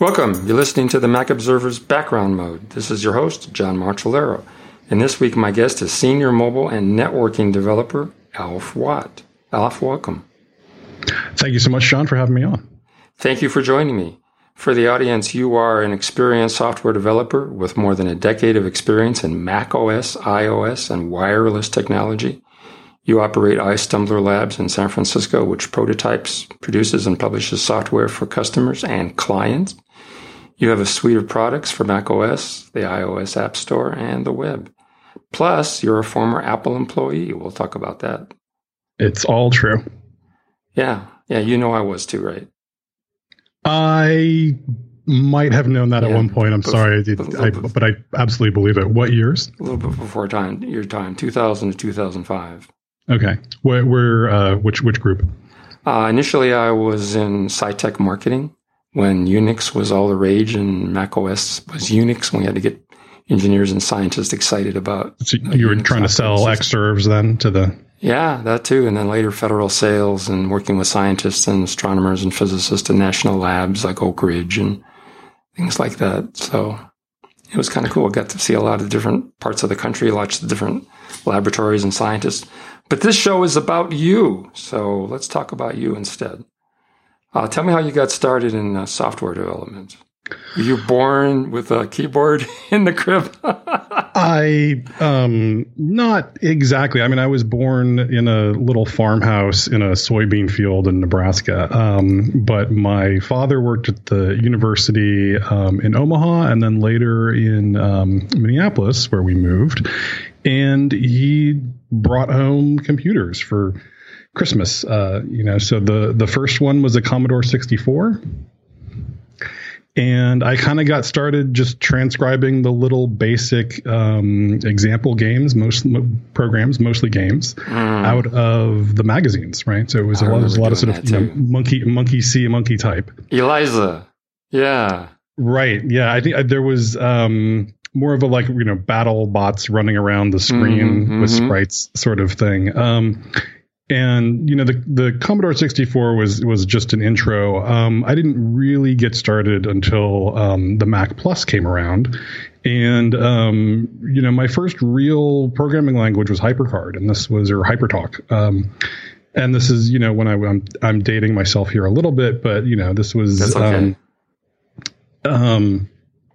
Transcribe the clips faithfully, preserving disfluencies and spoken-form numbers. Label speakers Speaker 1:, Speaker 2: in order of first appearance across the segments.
Speaker 1: Welcome. You're listening to the Mac Observer's Background Mode. This is your host, John Martellero. And this week, my guest is Senior Mobile and Networking Developer, Alf Watt. Alf, welcome.
Speaker 2: Thank you so much, John, for having me on.
Speaker 1: Thank you for joining me. For the audience, you are an experienced software developer with more than a decade of experience in Mac O S, iOS, and wireless technology. You operate iStumbler Labs in San Francisco, which prototypes, produces, and publishes software for customers and clients. You have a suite of products for Mac O S, the iOS App Store, and the web. Plus, you're a former Apple employee. We'll talk about that.
Speaker 2: It's all true.
Speaker 1: Yeah. Yeah, you know I was too, right?
Speaker 2: I might have known that yeah, at one point. I'm before, sorry, I, I, but I absolutely believe it. What years?
Speaker 1: A little bit before time, your time, two thousand to two thousand five.
Speaker 2: Okay. Where, where uh, which which group?
Speaker 1: Uh, initially, I was in SciTech marketing when Unix was all the rage and Mac O S was Unix. We had to get engineers and scientists excited about.
Speaker 2: So you were Unix trying to sell Xserves then to the.
Speaker 1: Yeah, that too. And then later federal sales and working with scientists and astronomers and physicists in national labs like Oak Ridge and things like that. So it was kind of cool. I got to see a lot of different parts of the country, lots of different laboratories and scientists. But this show is about you. So let's talk about you instead. Uh, tell me how you got started in uh, software development. Were you born with a keyboard in the crib?
Speaker 2: I, um, not exactly. I mean, I was born in a little farmhouse in a soybean field in Nebraska. Um, but my father worked at the university, um, in Omaha and then later in, um, Minneapolis, where we moved. And he brought home computers for Christmas. Uh, you know, so the, the first one was a Commodore sixty-four. And I kind of got started just transcribing the little basic um, example games, most mo- programs, mostly games, mm. out of the magazines, right? So it was, a lot, was a lot of sort of you know, monkey, monkey see, monkey type.
Speaker 1: Eliza, yeah,
Speaker 2: right, yeah. I think uh, there was um, more of a like you know battle bots running around the screen mm-hmm, with mm-hmm. sprites sort of thing. Um, And, you know, the, the Commodore sixty-four was, was just an intro. Um, I didn't really get started until, um, the Mac Plus came around. And, um, you know, my first real programming language was HyperCard, and this was, or HyperTalk. Um, and this is, you know, when I, I'm, I'm dating myself here a little bit, but, you know, this was,
Speaker 1: That's okay.
Speaker 2: um, um,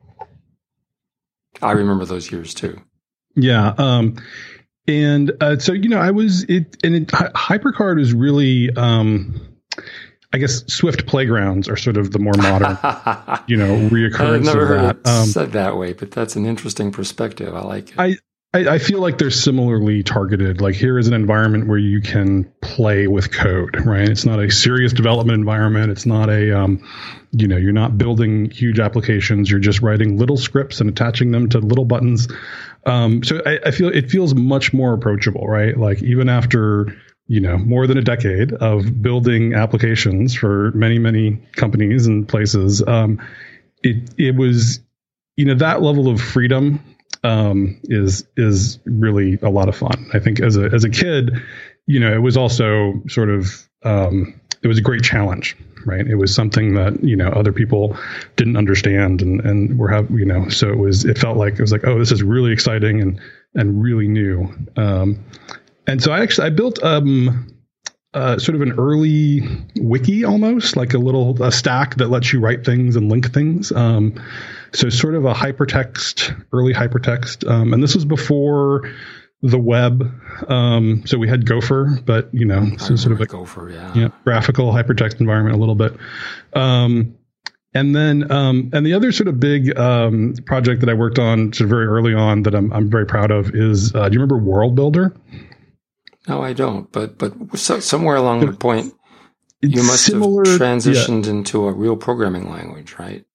Speaker 1: I remember those years too.
Speaker 2: Yeah. Um, And uh, so, you know, I was it and it, HyperCard is really, um, I guess, Swift playgrounds are sort of the more modern, you know, reoccurrence.
Speaker 1: I've never
Speaker 2: of
Speaker 1: heard
Speaker 2: that.
Speaker 1: it
Speaker 2: um,
Speaker 1: said that way, but that's an interesting perspective. I like it.
Speaker 2: I, I, I feel like they're similarly targeted. Like here is an environment where you can play with code, right? It's not a serious development environment. It's not a, um, you know, you're not building huge applications. You're just writing little scripts and attaching them to little buttons. Um, so I, I feel it feels much more approachable, right? Like even after, you know, more than a decade of building applications for many, many companies and places, um, it, it was, you know, that level of freedom, um, is, is really a lot of fun. I think as a, as a kid, you know, it was also sort of, um, it was a great challenge, right? It was something that, you know, other people didn't understand and, and were have, you know, so it was, it felt like, it was like, oh, this is really exciting and, and really new. Um, and so I actually, I built, um, uh, sort of an early wiki almost like a little, a stack that lets you write things and link things. Um, so sort of a hypertext, early hypertext. Um, and this was before the web. Um, so we had Gopher, but you know, so sort of a
Speaker 1: Gopher, yeah.
Speaker 2: yeah, graphical hypertext environment a little bit. Um, and then, um, and the other sort of big, um, project that I worked on sort of very early on that I'm, I'm very proud of is, uh, do you remember World Builder?
Speaker 1: No, I don't, but, but so, somewhere along the point,
Speaker 2: it's
Speaker 1: you must
Speaker 2: similar,
Speaker 1: have transitioned
Speaker 2: yeah.
Speaker 1: into a real programming language, right?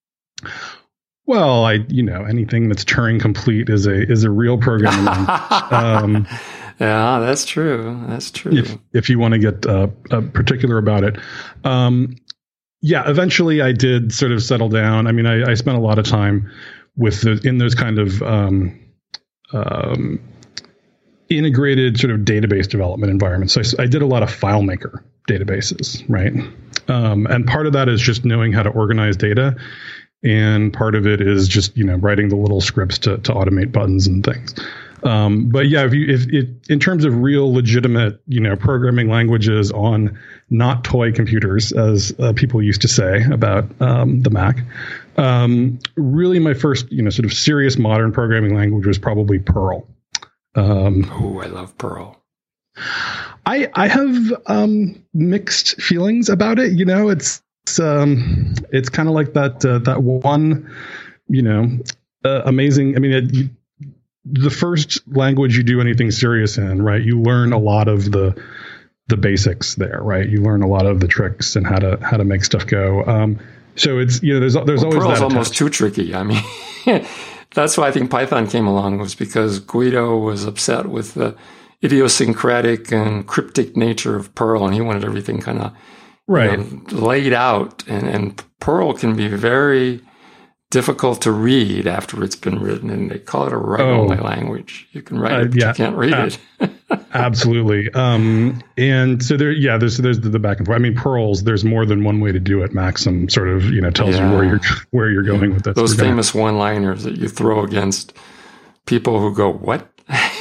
Speaker 2: Well, I, you know, anything that's Turing complete is a, is a real programming language. Um,
Speaker 1: yeah, that's true. That's true.
Speaker 2: If, if you want to get, uh, uh, particular about it. Um, yeah, eventually I did sort of settle down. I mean, I, I spent a lot of time with the, in those kind of, um, um, integrated sort of database development environments. So I, I did a lot of FileMaker databases, right? Um, and part of that is just knowing how to organize data. and part of it is just, you know, writing the little scripts to, to automate buttons and things. Um, but yeah, if you, if it, in terms of real legitimate, you know, programming languages on not toy computers, as uh, people used to say about um, the Mac, um, really my first, you know, sort of serious modern programming language was probably Perl. Um,
Speaker 1: oh, I love Perl.
Speaker 2: I, I have um, mixed feelings about it. You know, it's it's, um, it's kind of like that uh, that one, you know, uh, amazing. I mean, it, you, the first language you do anything serious in, right? You learn a lot of the the basics there, right? You learn a lot of the tricks and how to how to make stuff go. Um, so it's, you know, there's there's
Speaker 1: well,
Speaker 2: always
Speaker 1: Perl's
Speaker 2: that
Speaker 1: almost too tricky. I mean, that's why I think Python came along, was because Guido was upset with the idiosyncratic and cryptic nature of Perl, and he wanted everything kind of
Speaker 2: right,
Speaker 1: you know, laid out. And, and Perl can be very difficult to read after it's been written, and they call it a write-only oh, language. You can write it, uh, but yeah, you can't read uh, it.
Speaker 2: Absolutely. Um, and so there, yeah, there's there's the back and forth. I mean, Perl's, there's more than one way to do it. Maxim sort of, you know, tells yeah. you where you're where you're going yeah. with this.
Speaker 1: Those famous gonna... one-liners that you throw against people who go, "What?"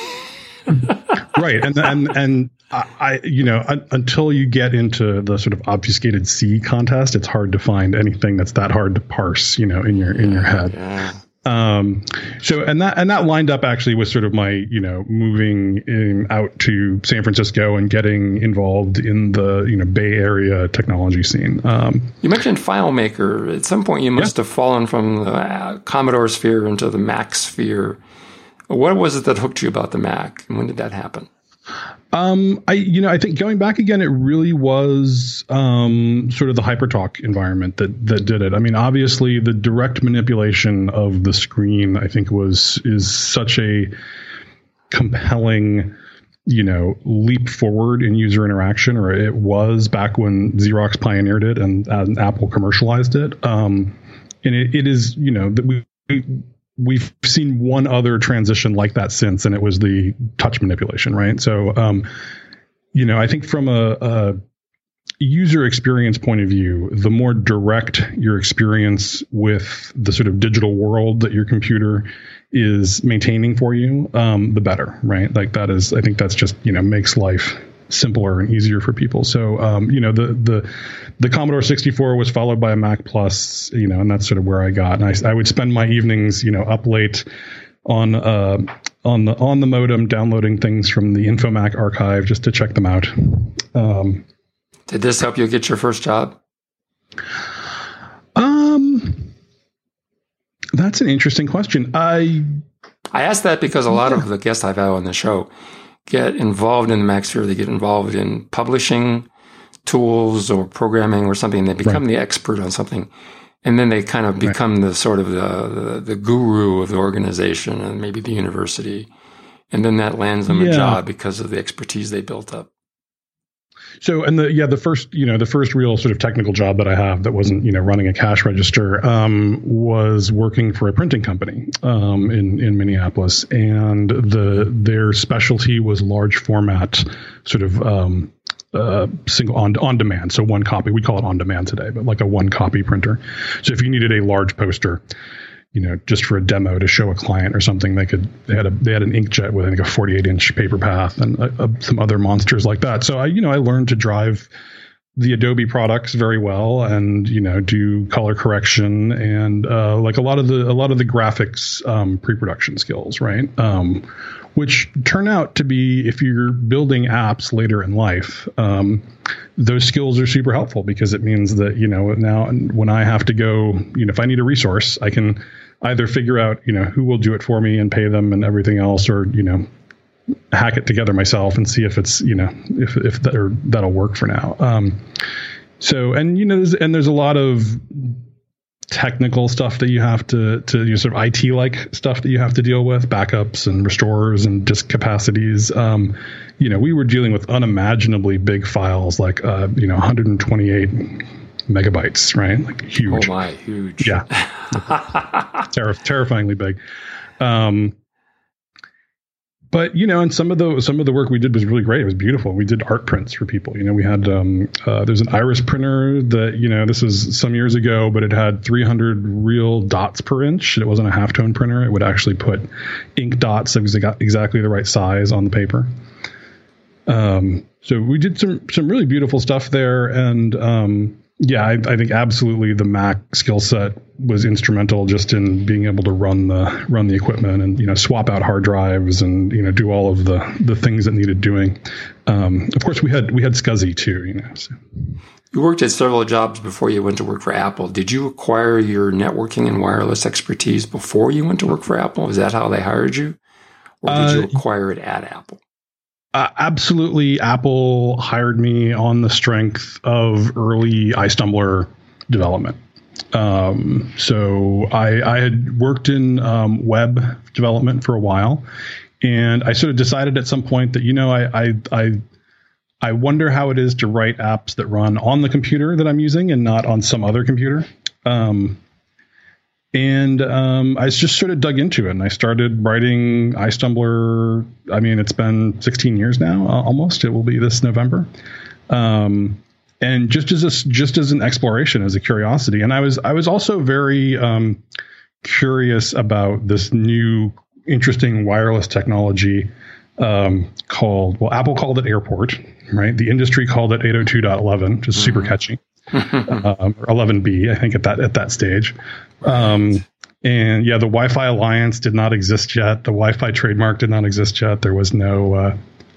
Speaker 2: Right, and and and I, you know, un, until you get into the sort of obfuscated C contest, it's hard to find anything that's that hard to parse, you know, in your in your head.
Speaker 1: Yeah.
Speaker 2: Um, so and that and that lined up actually with sort of my, you know, moving in, out to San Francisco and getting involved in the, you know, Bay Area technology scene. Um,
Speaker 1: you mentioned FileMaker. At some point, you must yeah. have fallen from the uh, Commodore sphere into the Mac sphere. What was it that hooked you about the Mac, and when did that happen?
Speaker 2: Um, I, you know, I think going back again, it really was um, sort of the HyperTalk environment that that did it. I mean, obviously, the direct manipulation of the screen, I think, was is such a compelling, you know, leap forward in user interaction, or it was back when Xerox pioneered it and, and Apple commercialized it. Um, and it, it is, you know, that we. we We've seen one other transition like that since, and it was the touch manipulation, right? So, um, you know, I think from a, a user experience point of view, the more direct your experience with the sort of digital world that your computer is maintaining for you, um, the better, right? Like that is, I think that's just, you know, makes life simpler and easier for people. So, um, you know, the, the, the Commodore sixty-four was followed by a Mac Plus, you know, and that's sort of where I got, and I, I would spend my evenings, you know, up late on, uh, on the, on the modem, downloading things from the InfoMac archive just to check them out. Um,
Speaker 1: Did this help you get your first job?
Speaker 2: Um, that's an interesting question. I,
Speaker 1: I asked that because a lot yeah. of the guests I've had on the show get involved in the Mac sphere. They get involved in publishing tools or programming or something. They become right. the expert on something. And then they kind of become right. the sort of the, the, the guru of the organization and maybe the university. And then that lands them yeah. a job because of the expertise they built up.
Speaker 2: So, and the, yeah, the first, you know, the first real sort of technical job that I have that wasn't, you know, running a cash register, um, was working for a printing company, um, in, in Minneapolis. And the, their specialty was large format sort of, um, uh, single on, on demand. So one copy, we call it on demand today, but like a one copy printer. So if you needed a large poster, you know, just for a demo to show a client or something, they could, they had a, they had an inkjet with, I think, a forty-eight inch paper path and a, a, some other monsters like that. So I, you know, I learned to drive the Adobe products very well and, you know, do color correction and, uh, like a lot of the, a lot of the graphics, um, pre-production skills, right? Um, which turn out to be, if you're building apps later in life, um, those skills are super helpful because it means that, you know, now when I have to go, you know, if I need a resource, I can either figure out, you know, who will do it for me and pay them and everything else, or, you know, hack it together myself and see if it's, you know, if, if that, or that'll work for now. Um, so, and, you know, there's, and there's a lot of technical stuff that you have to, to you know, sort of I T like stuff that you have to deal with, backups and restorers and disk capacities. Um, you know, we were dealing with unimaginably big files, like, uh, you know, one hundred twenty-eight megabytes, right? Like huge.
Speaker 1: Oh my, huge.
Speaker 2: Yeah. Terri- terrifyingly big. Um, but you know, and some of the some of the work we did was really great. It was beautiful. We did art prints for people. You know, we had um, uh, there's an Iris printer that, you know, this was some years ago, but it had three hundred real dots per inch. It wasn't a halftone printer. It would actually put ink dots that was exactly the right size on the paper. Um, so we did some some really beautiful stuff there, and um, yeah, I, I think absolutely the Mac skill set was instrumental just in being able to run the run the equipment and, you know, swap out hard drives and, you know, do all of the the things that needed doing. Um, of course, we had we had SCSI too, you know. So.
Speaker 1: You worked at several jobs before you went to work for Apple. Did you acquire your networking and wireless expertise before you went to work for Apple? Is that how they hired you, or did uh, you acquire it at Apple?
Speaker 2: Uh, absolutely. Apple hired me on the strength of early iStumbler development. Um, so I, I had worked in um, web development for a while, and I sort of decided at some point that, you know, I, I, I, I wonder how it is to write apps that run on the computer that I'm using and not on some other computer. Um, And um, I just sort of dug into it, and I started writing iStumbler. I mean, it's been sixteen years now, uh, almost. It will be this November. Um, and just as a, just as an exploration, as a curiosity. And I was I was also very um, curious about this new, interesting wireless technology um, called, well, Apple called it Airport, right? The industry called it eight oh two dot eleven, which is super mm-hmm. catchy. um, or eleven B, I think at that at that stage. Um, and yeah, the Wi-Fi Alliance did not exist yet. The Wi-Fi trademark did not exist yet. There was no uh,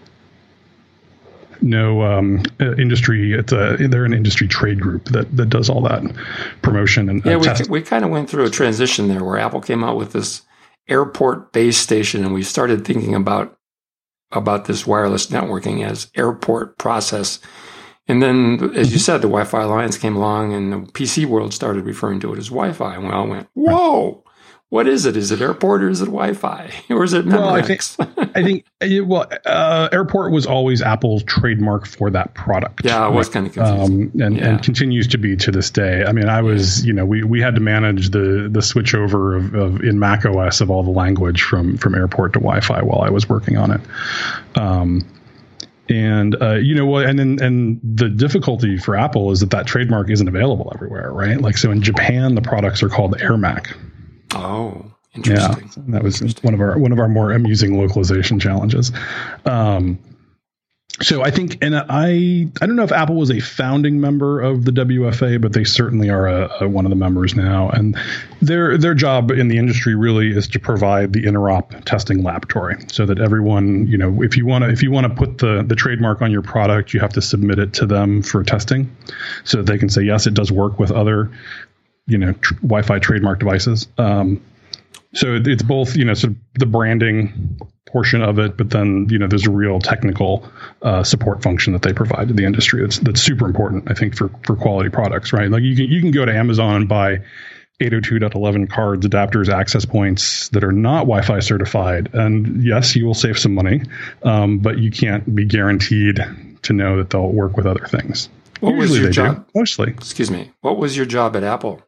Speaker 2: no um, industry. It's a they're an industry trade group that that does all that promotion and
Speaker 1: yeah.
Speaker 2: Uh,
Speaker 1: we
Speaker 2: test.
Speaker 1: we kind of went through a transition there where Apple came out with this Airport base station, and we started thinking about about this wireless networking as Airport process. And then, as you said, the Wi-Fi Alliance came along, and the P C world started referring to it as Wi-Fi. And we all went, whoa, what is it? Is it Airport or is it Wi-Fi? Or is it Memorex?
Speaker 2: Well, I think, I think well, uh, Airport was always Apple's trademark for that product.
Speaker 1: Yeah, it was kind of confusing.
Speaker 2: Um, and,
Speaker 1: yeah.
Speaker 2: and continues to be to this day. I mean, I was, you know, we, we had to manage the the switch over of, of in Mac O S of all the language from, from Airport to Wi-Fi while I was working on it. Um And, uh, you know, well, and then, and the difficulty for Apple is that that trademark isn't available everywhere, right? Like, so in Japan, the products are called AirMac.
Speaker 1: Oh, interesting.
Speaker 2: Yeah, that was one of our, one of our more amusing localization challenges. Um, so I think, and I, I don't know if Apple was a founding member of the W F A, but they certainly are a, a, one of the members now. And their their job in the industry really is to provide the interop testing laboratory, so that everyone, you know, if you want to if you want to put the the trademark on your product, you have to submit it to them for testing, so that they can say yes, it does work with other, you know, tr- Wi-Fi trademark devices. Um, so it, it's both, you know, sort of the branding portion of it, but then, you know, there's a real technical uh, support function that they provide to the industry. That's that's super important, I think, for for quality products, right? Like you can you can go to Amazon and buy eight oh two dot eleven cards, adapters, access points that are not Wi-Fi certified, and yes, you will save some money, um, but you can't be guaranteed to know that they'll work with other things.
Speaker 1: What
Speaker 2: Usually
Speaker 1: was your
Speaker 2: they
Speaker 1: job?
Speaker 2: do, mostly.
Speaker 1: Excuse me. What was your job at Apple?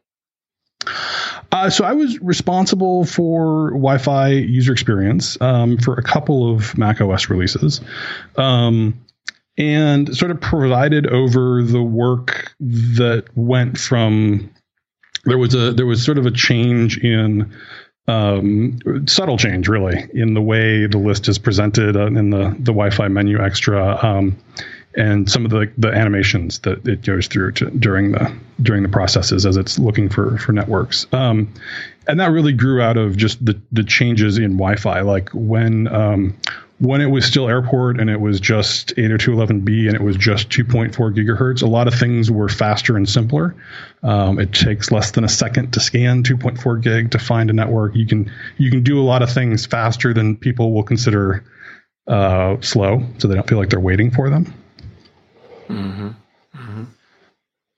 Speaker 2: Uh, so I was responsible for Wi-Fi user experience um, for a couple of Mac O S releases, um, and sort of provided over the work that went from there was a there was sort of a change in um, subtle change really in the way the list is presented uh, in the the Wi-Fi menu extra. Um, and some of the, the animations that it goes through to, during the during the processes as it's looking for for networks. Um, and that really grew out of just the, the changes in Wi-Fi. Like when um, when it was still Airport and it was just eight oh two dot eleven B and it was just two point four gigahertz, a lot of things were faster and simpler. Um, it takes less than a second to scan two point four gig to find a network. You can you can do a lot of things faster than people will consider uh, slow, so they don't feel like they're waiting for them.
Speaker 1: Mm-hmm. Mm-hmm.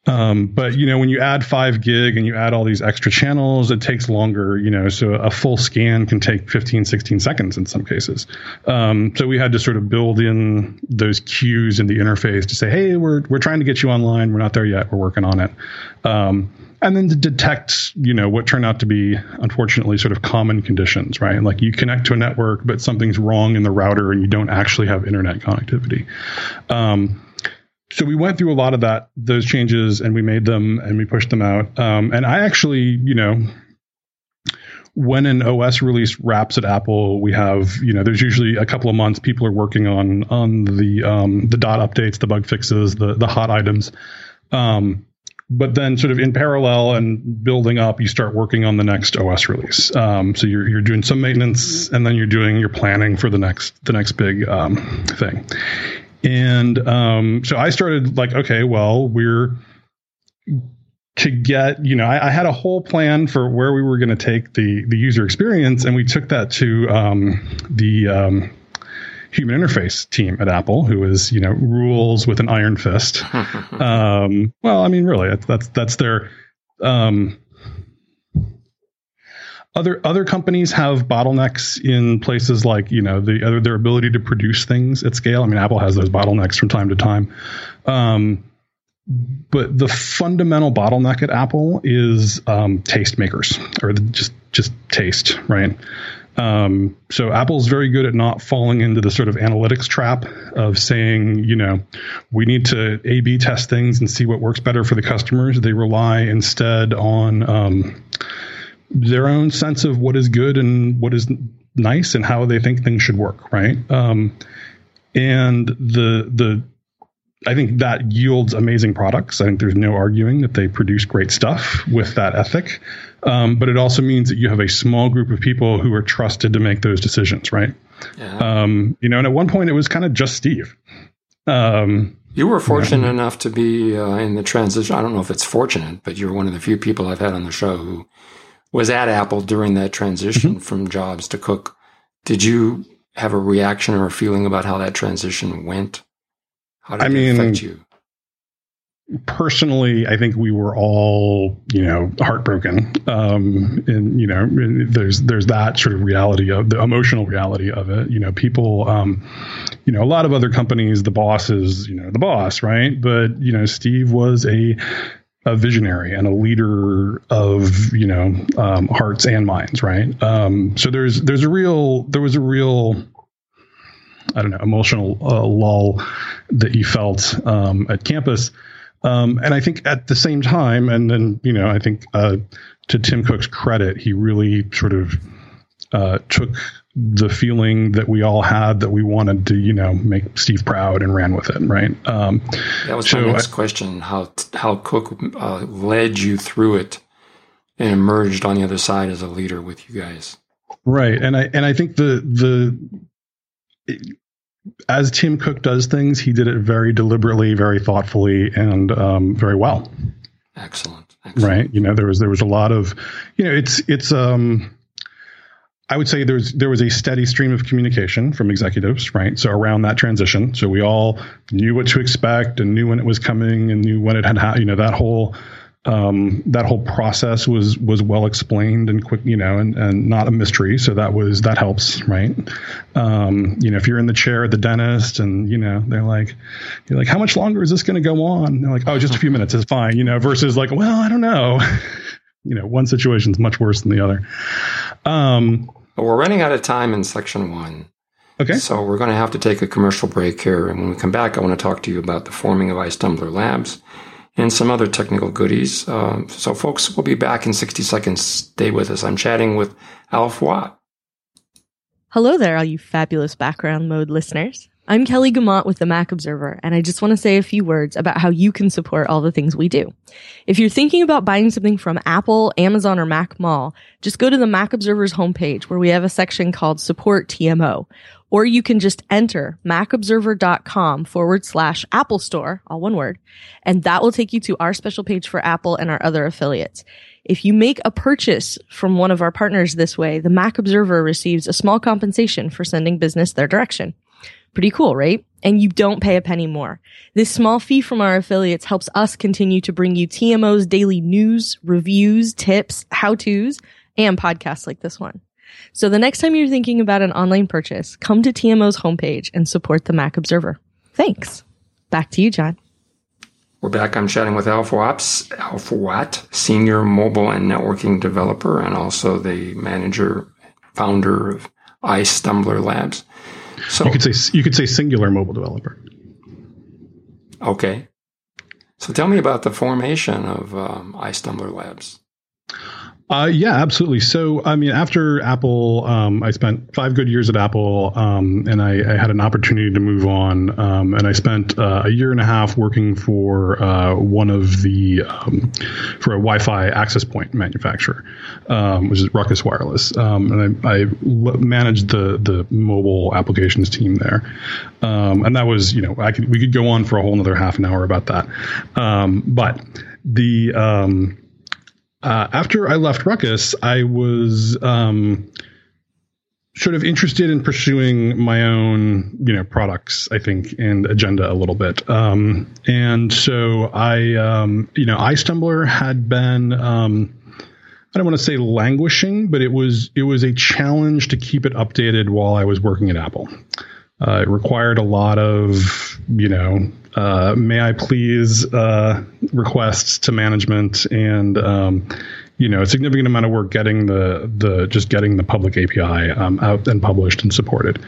Speaker 2: Um, but, you know, when you add five gig and you add all these extra channels, it takes longer, you know, so a full scan can take fifteen, sixteen seconds in some cases. Um, so we had to sort of build in those cues in the interface to say, hey, we're, we're trying to get you online. We're not there yet. We're working on it. Um, and then to detect, you know, what turned out to be, unfortunately, sort of common conditions, right? Like you connect to a network, but something's wrong in the router and you don't actually have internet connectivity. Um, So we went through a lot of that, those changes, and we made them and we pushed them out. Um, and I actually, you know, when an O S release wraps at Apple, we have, you know, there's usually a couple of months people are working on on the um, the dot updates, the bug fixes, the the hot items. Um, but then sort of in parallel and building up, you start working on the next O S release. Um, so you're you're doing some maintenance and then you're doing your planning for the next the next big um, thing. And um, so I started like, okay, well, we're to get, you know, I, I had a whole plan for where we were going to take the the user experience, and we took that to um, the um, human interface team at Apple, who is, you know, rules with an iron fist. um, well, I mean, really, that's that's, that's their. Um, Other other companies have bottlenecks in places like, you know, the other their ability to produce things at scale. I mean, Apple has those bottlenecks from time to time. Um, but the fundamental bottleneck at Apple is um, tastemakers, or the, just just taste, right? Um, so Apple's very good at not falling into the sort of analytics trap of saying, you know, we need to A B test things and see what works better for the customers. They rely instead on um, their own sense of what is good and what is nice and how they think things should work, right? Um, and the the I think that yields amazing products. I think there's no arguing that they produce great stuff with that ethic. Um, but it also means that you have a small group of people who are trusted to make those decisions, right? Yeah. Um, you know, and at one point it was kind of just Steve. Um,
Speaker 1: you were fortunate you know, enough to be uh, in the transition. I don't know if it's fortunate, but you're one of the few people I've had on the show who was at Apple during that transition mm-hmm. from Jobs to Cook. Did you have a reaction or a feeling about how that transition went? How did I it mean, affect you?
Speaker 2: Personally, I think we were all, you know, heartbroken. Um, and, you know, there's there's that sort of reality of the emotional reality of it. You know, people, um, you know, a lot of other companies, the boss is, you know, the boss, right? But, you know, Steve was a a visionary and a leader of, you know, um, hearts and minds, right? Um, so there's there's a real there was a real I don't know emotional uh, lull that you felt um, at campus, um, and I think at the same time, and then you know I think uh, to Tim Cook's credit, he really sort of uh, took the feeling that we all had that we wanted to, you know, make Steve proud and ran with it, right? Um,
Speaker 1: that was so my next I, question, how how Cook uh, led you through it and emerged on the other side as a leader with you guys.
Speaker 2: Right. And I and I think the the it, as Tim Cook does things, he did it very deliberately, very thoughtfully, and um, very well.
Speaker 1: Excellent. Excellent.
Speaker 2: Right. You know, there was there was a lot of, you know, it's it's um I would say there's there was a steady stream of communication from executives, right? So around that transition, so we all knew what to expect and knew when it was coming and knew when it had, ha- you know, that whole um, that whole process was was well explained and quick, you know, and, and not a mystery. So that was that helps, right? Um, you know, if you're in the chair at the dentist and you know they're like, you're like, how much longer is this going to go on? And they're like, oh, just a few minutes is fine, you know. Versus like, well, I don't know. You know, one situation is much worse than the other. Um,
Speaker 1: but we're running out of time in section one.
Speaker 2: Okay.
Speaker 1: So we're going to have to take a commercial break here. And when we come back, I want to talk to you about the forming of iTumbler Labs and some other technical goodies. Uh, so folks, we'll be back in sixty seconds. Stay with us. I'm chatting with Alf Watt.
Speaker 3: Hello there, all you fabulous background mode listeners. I'm Kelly Guimont with the Mac Observer, and I just want to say a few words about how you can support all the things we do. If you're thinking about buying something from Apple, Amazon, or Mac Mall, just go to the Mac Observer's homepage where we have a section called Support T M O. Or you can just enter macobserver.com forward slash Apple Store, all one word, and that will take you to our special page for Apple and our other affiliates. If you make a purchase from one of our partners this way, the Mac Observer receives a small compensation for sending business their direction. Pretty cool, right? And you don't pay a penny more. This small fee from our affiliates helps us continue to bring you T M O's daily news, reviews, tips, how-tos, and podcasts like this one. So the next time you're thinking about an online purchase, come to T M O's homepage and support the Mac Observer. Thanks. Back to you, John.
Speaker 1: We're back. I'm chatting with Alpha Watt, senior mobile and networking developer, and also the manager, founder of iStumbler Labs. So
Speaker 2: you could say you could say singular mobile developer.
Speaker 1: Okay. So tell me about the formation of um, iStumbler Labs.
Speaker 2: Uh, yeah, absolutely. So, I mean, after Apple, um, I spent five good years at Apple, um, and I, I had an opportunity to move on. Um, and I spent uh, a year and a half working for uh, one of the um, for a Wi-Fi access point manufacturer, um, which is Ruckus Wireless. Um, and I, I l- managed the the mobile applications team there. Um, and that was, you know, I could we could go on for a whole another half an hour about that. Um, but the um, Uh, after I left Ruckus, I was um, sort of interested in pursuing my own, you know, products, I think, and agenda a little bit. Um, and so I, um, you know, iStumbler had been, um, I don't want to say languishing, but it was it was a challenge to keep it updated while I was working at Apple. Uh, it required a lot of, you know, uh, may I please uh, requests to management, and um, you know, a significant amount of work getting the the just getting the public A P I um, out and published and supported.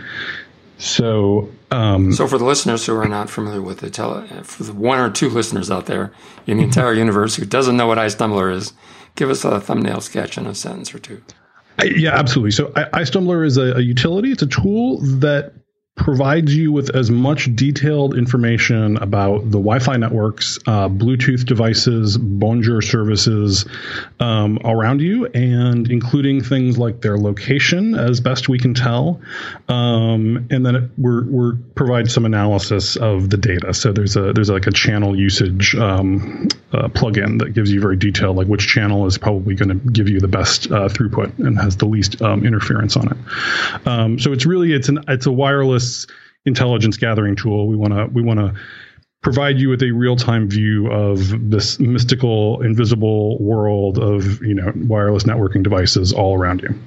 Speaker 2: So, um,
Speaker 1: so for the listeners who are not familiar with the tele, for the one or two listeners out there in the entire universe who doesn't know what iStumbler is, give us a thumbnail sketch in a sentence or two.
Speaker 2: I, yeah, absolutely. So, I, iStumbler is a, a utility. It's a tool that provides you with as much detailed information about the Wi-Fi networks, uh, Bluetooth devices, Bonjour services um, around you, and including things like their location, as best we can tell. Um, and then it, we're we're provide some analysis of the data. So there's a there's like a channel usage um, uh, plugin that gives you very detailed, like which channel is probably going to give you the best uh, throughput and has the least um, interference on it. Um, so it's really it's an it's a wireless intelligence gathering tool. We want to we want to provide you with a real-time view of this mystical, invisible world of, you know, wireless networking devices all around you.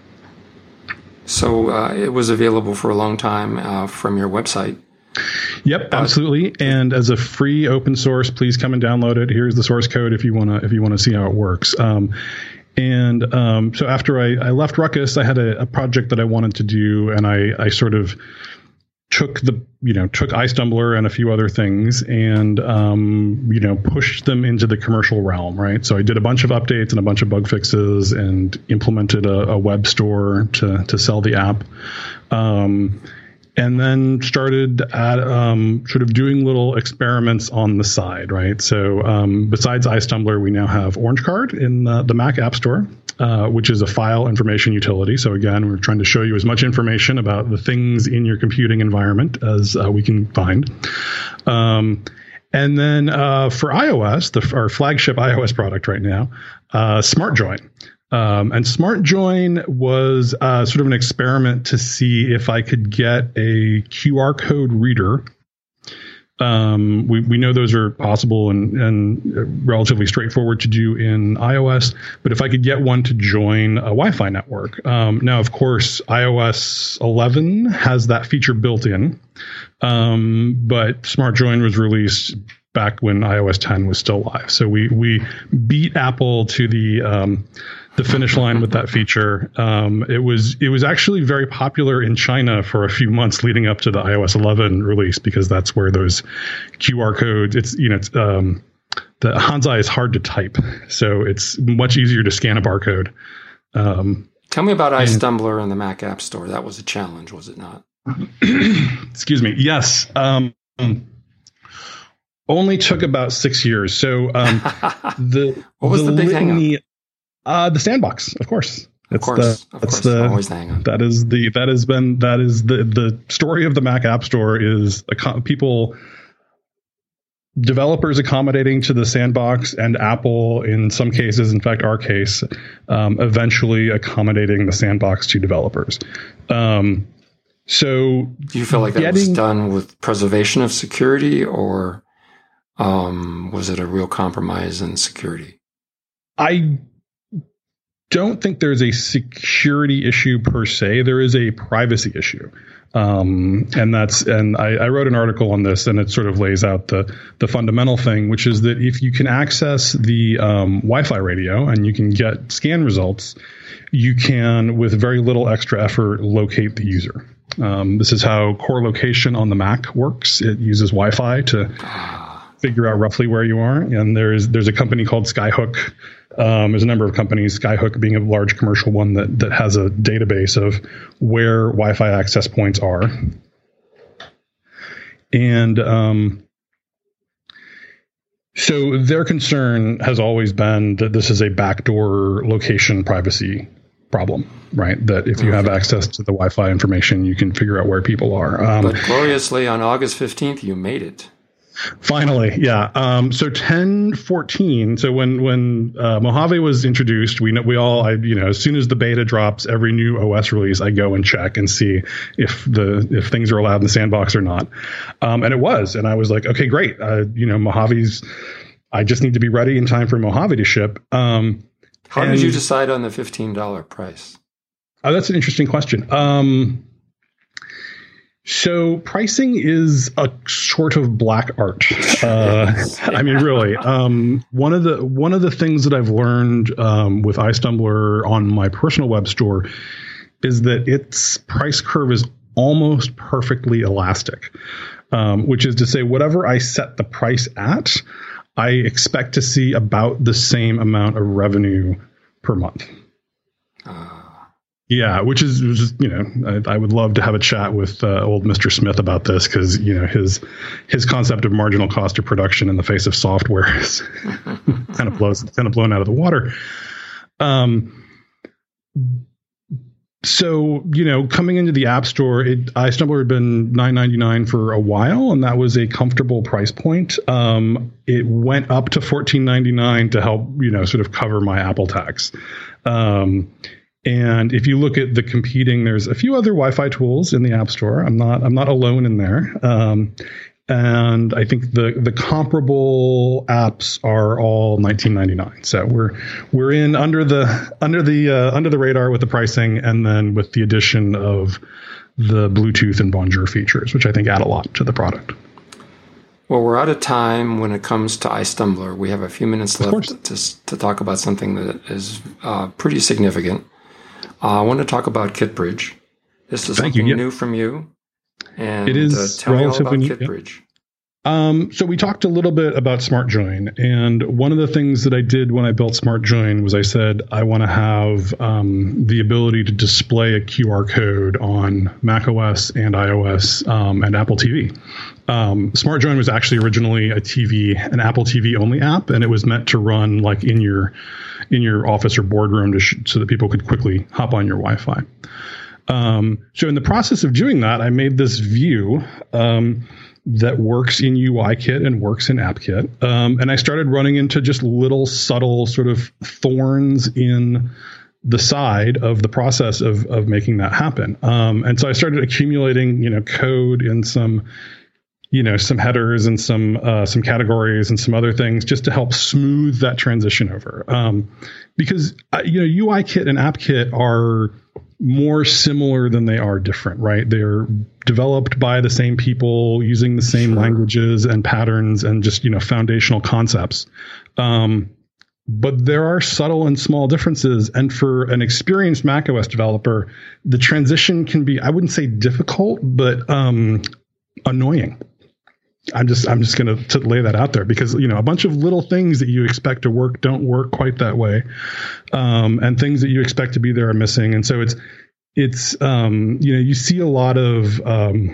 Speaker 1: So uh, it was available for a long time uh, from your website.
Speaker 2: Yep, absolutely. And as a free open source, please come and download it. Here's the source code if you want to if you want to see how it works. Um, And um, so after I, I left Ruckus, I had a, a project that I wanted to do, and I, I sort of took the, you know, took iStumbler and a few other things and, um, you know, pushed them into the commercial realm, right? So I did a bunch of updates and a bunch of bug fixes and implemented a, a web store to, to sell the app. Um, and then started at um, sort of doing little experiments on the side, right? So um, besides iStumbler, we now have OrangeCard in the, the Mac App Store, uh, which is a file information utility. So again, we're trying to show you as much information about the things in your computing environment as uh, we can find. Um, and then uh, for iOS, the, our flagship iOS product right now, uh, SmartJoin. Um, and SmartJoin was uh, sort of an experiment to see if I could get a Q R code reader. Um, we, we know those are possible and, and relatively straightforward to do in iOS, but if I could get one to join a Wi-Fi network. Um, now, of course, iOS eleven has that feature built in, um, but SmartJoin was released back when iOS ten was still live. So we we beat Apple to the um, the finish line with that feature. Um, it was it was actually very popular in China for a few months leading up to the iOS eleven release, because that's where those Q R codes. It's you know it's, um, the Hanzai is hard to type, so it's much easier to scan a barcode. Um,
Speaker 1: Tell me about iStumbler and the Mac App Store. That was a challenge, was it not?
Speaker 2: Excuse me. Yes. Um, only took about six years. So um, the
Speaker 1: what was the, the big hang up?
Speaker 2: Uh, the sandbox, of course.
Speaker 1: Of course, the, of course, the, always the hang up.
Speaker 2: That is the that has been that is the the story of the Mac App Store is a, people developers accommodating to the sandbox, and Apple in some cases, in fact, our case, um, eventually accommodating the sandbox to developers. Um, So
Speaker 1: do you feel like that
Speaker 2: getting,
Speaker 1: was done with preservation of security, or um, was it a real compromise in security?
Speaker 2: I don't think there's a security issue per se. There is a privacy issue. Um, and that's, and I, I wrote an article on this, and it sort of lays out the, the fundamental thing, which is that if you can access the, um, Wi-Fi radio and you can get scan results, you can, with very little extra effort, locate the user. Um, this is how core location on the Mac works. It uses Wi-Fi to figure out roughly where you are. And there's, there's a company called Skyhook. Um, there's a number of companies, Skyhook being a large commercial one that, that has a database of where Wi-Fi access points are. And um, so their concern has always been that this is a backdoor location privacy problem, right? That if you have access to the Wi-Fi information, you can figure out where people are. Um,
Speaker 1: but gloriously, on August fifteenth, you made it.
Speaker 2: Finally, yeah. Um, so ten fourteen. So when when uh, Mojave was introduced, we know we all, I, you know, as soon as the beta drops, every new O S release, I go and check and see if the if things are allowed in the sandbox or not. Um, and it was, and I was like, okay, great. Uh, you know, Mojave's. I just need to be ready in time for Mojave to ship. Um,
Speaker 1: How
Speaker 2: and,
Speaker 1: did you decide on the fifteen dollars price?
Speaker 2: Oh, that's an interesting question. Um, So pricing is a sort of black art. Uh, I mean, really, um, one of the one of the things that I've learned um, with iStumbler on my personal web store is that its price curve is almost perfectly elastic, um, which is to say, whatever I set the price at, I expect to see about the same amount of revenue per month. Uh. Yeah, which is, which is, you know, I, I would love to have a chat with uh, old Mister Smith about this, because, you know, his his concept of marginal cost of production in the face of software is kind of blows kind of blown out of the water. Um, so, you know, coming into the App Store, it, iStumbler had been nine ninety-nine for a while, and that was a comfortable price point. Um, it went up to fourteen ninety-nine to help, you know, sort of cover my Apple tax. Um, And if you look at the competing, there's a few other Wi-Fi tools in the App Store. I'm not I'm not alone in there. Um, and I think the the comparable apps are all nineteen ninety-nine. So we're we're in under the under the uh, under the radar with the pricing, and then with the addition of the Bluetooth and Bonjour features, which I think add a lot to the product.
Speaker 1: Well, we're out of time when it comes to iStumbler. We have a few minutes left to to talk about something that is uh, pretty significant. Uh, I want to talk about KitBridge. This is
Speaker 2: Thank
Speaker 1: something
Speaker 2: you. Yeah.
Speaker 1: new from you. And
Speaker 2: it is
Speaker 1: uh, tell me all about
Speaker 2: new,
Speaker 1: KitBridge.
Speaker 2: Yeah. Um, so we talked a little bit about SmartJoin. And one of the things that I did when I built SmartJoin was I said, I want to have um, the ability to display a Q R code on macOS and iOS um, and Apple T V. Um, SmartJoin was actually originally a T V, an Apple T V only app, and it was meant to run like in your in your office or boardroom to sh- so that people could quickly hop on your Wi-Fi. Um, so in the process of doing that, I made this view um, that works in UIKit and works in AppKit. Um, and I started running into just little subtle sort of thorns in the side of the process of, of making that happen. Um, and so I started accumulating, you know, code in some, you know, some headers and some, uh, some categories and some other things just to help smooth that transition over. Um, because, uh, you know, UIKit and AppKit are more similar than they are different, right? They're developed by the same people using the same
Speaker 1: Sure.
Speaker 2: languages and patterns and just, you know, foundational concepts. Um, but there are subtle and small differences. And for an experienced macOS developer, the transition can be, I wouldn't say difficult, but um, annoying. I'm just I'm just going to lay that out there because, you know, a bunch of little things that you expect to work don't work quite that way. Um, and things that you expect to be there are missing. And so it's it's, um, you know, you see a lot of um,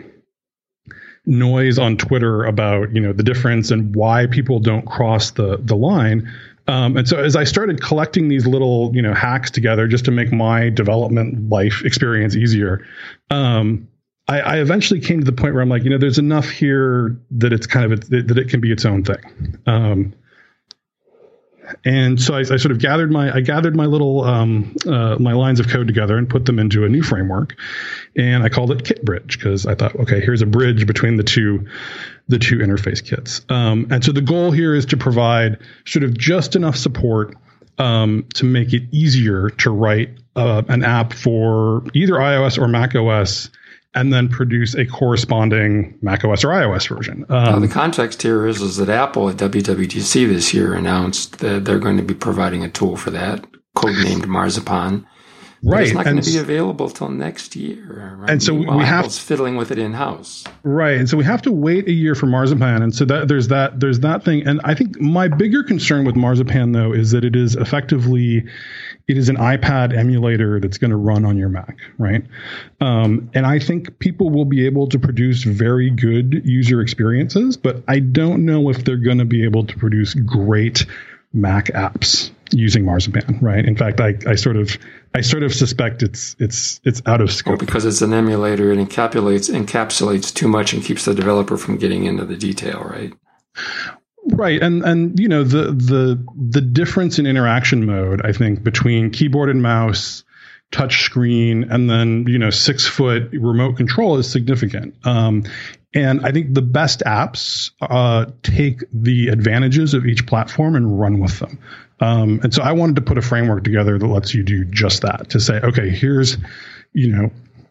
Speaker 2: noise on Twitter about, you know, the difference and why people don't cross the the line. Um, and so as I started collecting these little, you know, hacks together just to make my development life experience easier, um, I, I eventually came to the point where I'm like, you know, there's enough here that it's kind of, a, that it can be its own thing. Um, And so I, I sort of gathered my I gathered my little um, uh, my lines of code together and put them into a new framework, and I called it KitBridge because I thought, okay, here's a bridge between the two the two interface kits. Um, and so the goal here is to provide sort of just enough support um, to make it easier to write uh, an app for either iOS or macOS, and then produce a corresponding macOS or iOS version. Um,
Speaker 1: now, the context here is, is that Apple at W W D C this year announced that they're going to be providing a tool for that, codenamed Marzipan. Right. It's not going to be available till next year. Right?
Speaker 2: And so we,
Speaker 1: While
Speaker 2: we have
Speaker 1: Apple's fiddling with it in-house.
Speaker 2: Right. And so we have to wait a year for Marzipan. And so that there's that there's that thing. And I think my bigger concern with Marzipan, though, is that it is effectively it is an iPad emulator that's going to run on your Mac, right? Um, and I think people will be able to produce very good user experiences, but I don't know if they're going to be able to produce great Mac apps using Marzipan, right? In fact, I, I sort of I sort of suspect it's it's it's out of scope.
Speaker 1: Well, because it's an emulator, it encapsulates encapsulates too much and keeps the developer from getting into the detail, right?
Speaker 2: Right, and and you know the the the difference in interaction mode, I think, between keyboard and mouse, touch screen, and then you know six foot remote control is significant. Um, and I think the best apps uh, take the advantages of each platform and run with them. Um, and so I wanted to put a framework together that lets you do just that. To say, okay, here's you know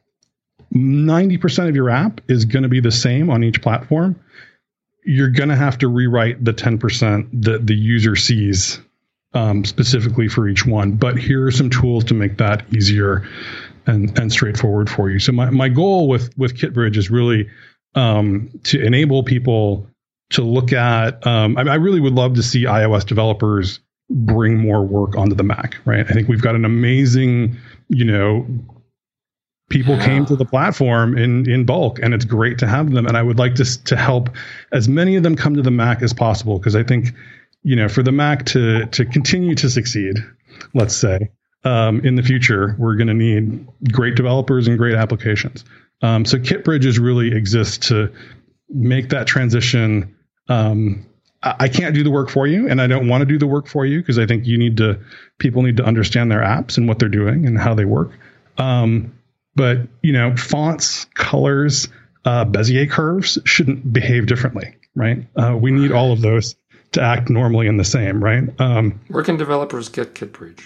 Speaker 2: ninety percent of your app is going to be the same on each platform. You're going to have to rewrite the ten percent that the user sees um, specifically for each one. But here are some tools to make that easier and, and straightforward for you. So my, my goal with, with KitBridge is really um, to enable people to look at, um, I, I really would love to see iOS developers bring more work onto the Mac, right? I think we've got an amazing, you know, people yeah. came to the platform in, in bulk, and it's great to have them. And I would like to to help as many of them come to the Mac as possible, because I think, you know, for the Mac to to continue to succeed, let's say, um, in the future, we're going to need great developers and great applications. Um, so KitBridges really exists to make that transition. Um, I, I can't do the work for you, and I don't want to do the work for you, because I think you need to people need to understand their apps and what they're doing and how they work. Um, But, you know, fonts, colors, uh, Bezier curves shouldn't behave differently, right? Uh, we need all of those to act normally and the same, right? Um,
Speaker 1: Where can developers get KitBridge?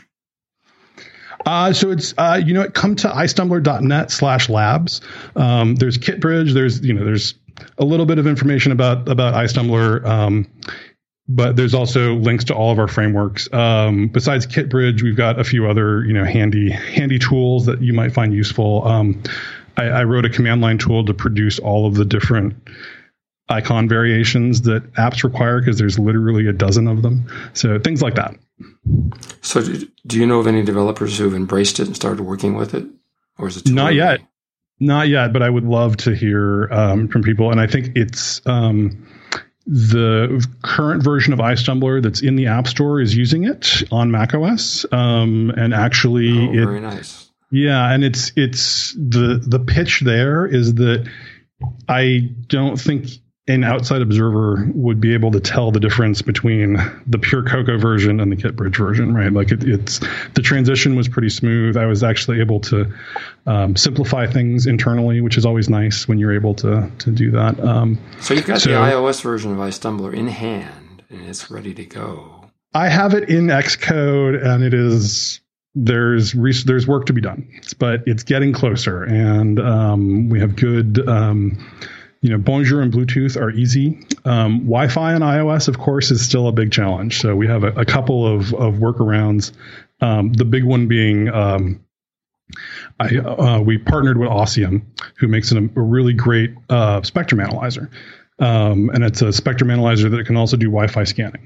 Speaker 2: Uh, so it's, uh, you know, come to iStumbler.net slash labs. Um, there's KitBridge. There's, you know, there's a little bit of information about, about iStumbler. Um, But there's also links to all of our frameworks. Um, besides KitBridge, we've got a few other, you know, handy handy tools that you might find useful. Um, I, I wrote a command line tool to produce all of the different icon variations that apps require, because there's literally a dozen of them. So things like that.
Speaker 1: So do you know of any developers who've embraced it and started working with it? Or is it too
Speaker 2: Not
Speaker 1: early?
Speaker 2: yet. Not yet, but I would love to hear um, from people. And I think it's... Um, The current version of iStumbler that's in the App Store is using it on macOS, um, and actually,
Speaker 1: oh,
Speaker 2: it,
Speaker 1: very nice.
Speaker 2: Yeah, and it's it's the the pitch there is that I don't think an outside observer would be able to tell the difference between the pure Cocoa version and the KitBridge version, right? Like it, it's the transition was pretty smooth. I was actually able to um, simplify things internally, which is always nice when you're able to to do that. Um,
Speaker 1: so you've got
Speaker 2: so,
Speaker 1: the iOS version of iStumbler in hand, and it's ready to go.
Speaker 2: I have it in Xcode, and it is there's there's work to be done, but it's getting closer, and um, we have good. Um, You know, Bonjour and Bluetooth are easy. Um, Wi-Fi on iOS, of course, is still a big challenge. So we have a, a couple of, of workarounds. Um, the big one being, um, I, uh, we partnered with Osseum, who makes an, a really great uh, spectrum analyzer. Um, and it's a spectrum analyzer that can also do Wi-Fi scanning.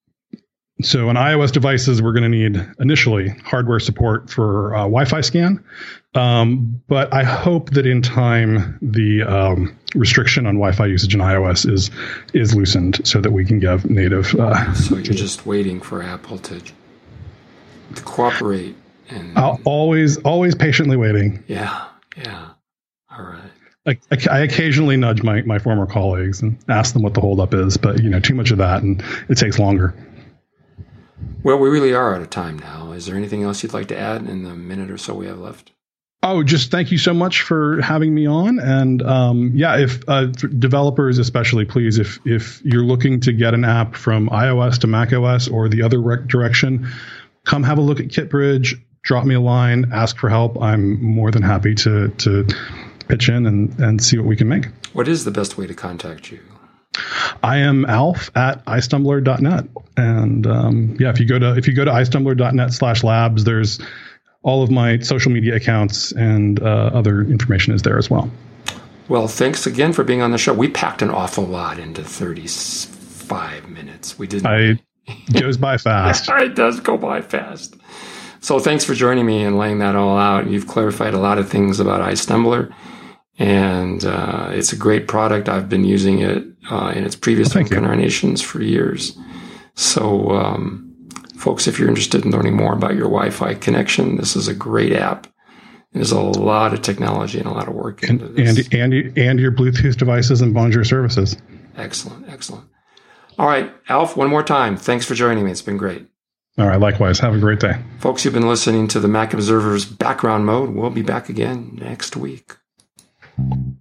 Speaker 2: So on iOS devices, we're going to need initially hardware support for uh, Wi-Fi scan. Um, but I hope that in time, the um, restriction on Wi-Fi usage in iOS is is loosened so that we can give native. Uh,
Speaker 1: so you're just waiting for Apple to to cooperate. And
Speaker 2: I'll always, always patiently waiting.
Speaker 1: Yeah, yeah. All right.
Speaker 2: I, I occasionally nudge my, my former colleagues and ask them what the holdup is, but you know, too much of that, and it takes longer.
Speaker 1: Well, we really are out of time now. Is there anything else you'd like to add in the minute or so we have left?
Speaker 2: Oh, just thank you so much for having me on. And um, yeah, if uh, developers especially, please, if if you're looking to get an app from iOS to macOS or the other rec- direction, come have a look at KitBridge, drop me a line, ask for help. I'm more than happy to to pitch in and, and see what we can make.
Speaker 1: What is the best way to contact you?
Speaker 2: I am Alf at iStumbler dot net. And um, yeah, if you go to if you go to iStumbler dot net slash labs, there's all of my social media accounts and uh, other information is there as well.
Speaker 1: Well, thanks again for being on the show. We packed an awful lot into thirty-five minutes. We didn't.
Speaker 2: I, it goes by fast.
Speaker 1: It does go by fast. So thanks for joining me and laying that all out. You've clarified a lot of things about iStumbler, and uh, it's a great product. I've been using it uh, in its previous
Speaker 2: well,
Speaker 1: incarnations for years. So, um, folks, if you're interested in learning more about your Wi-Fi connection, this is a great app. There's a lot of technology and a lot of work into
Speaker 2: and,
Speaker 1: this.
Speaker 2: And, and, and your Bluetooth devices and Bonjour services.
Speaker 1: Excellent, excellent. All right, Alf, one more time. Thanks for joining me. It's been great.
Speaker 2: All right, likewise. Have a great day.
Speaker 1: Folks, you've been listening to the Mac Observer's Background Mode. We'll be back again next week.